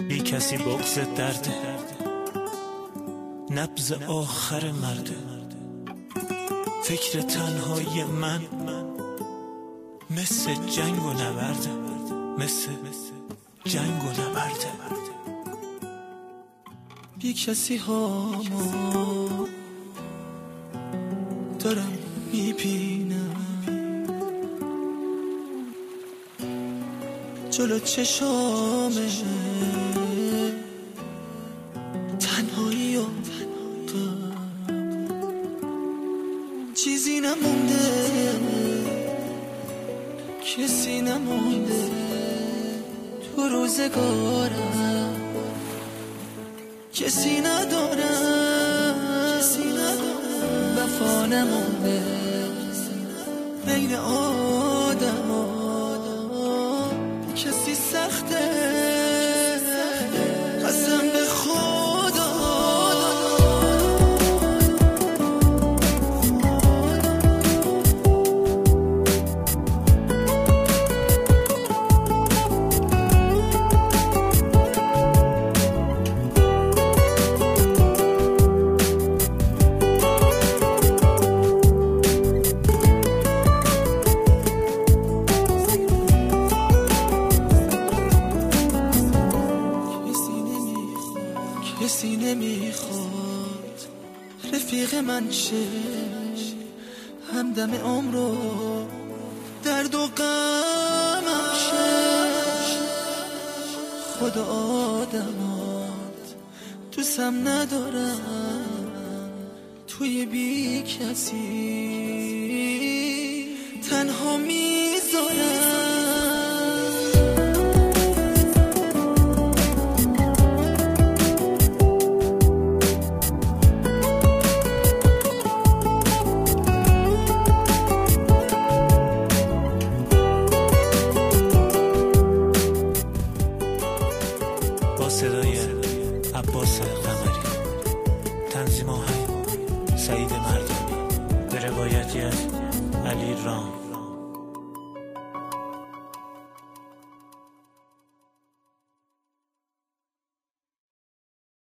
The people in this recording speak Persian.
بی کسی بغض درده، نبض آخر مرده. فکر تنهایی من مثل جنگ و نبرده، مثل جنگ و نبرده. بی کسی هامو دارم میبینم جلو چشامه، تنهایی و چیزی نمونده، کسی نمونده تو روزگارم، کسی ندارم، وفا نمونده بین آدم ها، کسی سخته قسم به خدا. کسی نمیخواد رفیق من شه، همدم عمرو درد و غمم شه. خدا آدمات دوستم ندارم، توی بی کسی تنها میذارم. صدای عباس قمری، تنظیم آهنگ سعید مردمی، به روایتی از علی رام.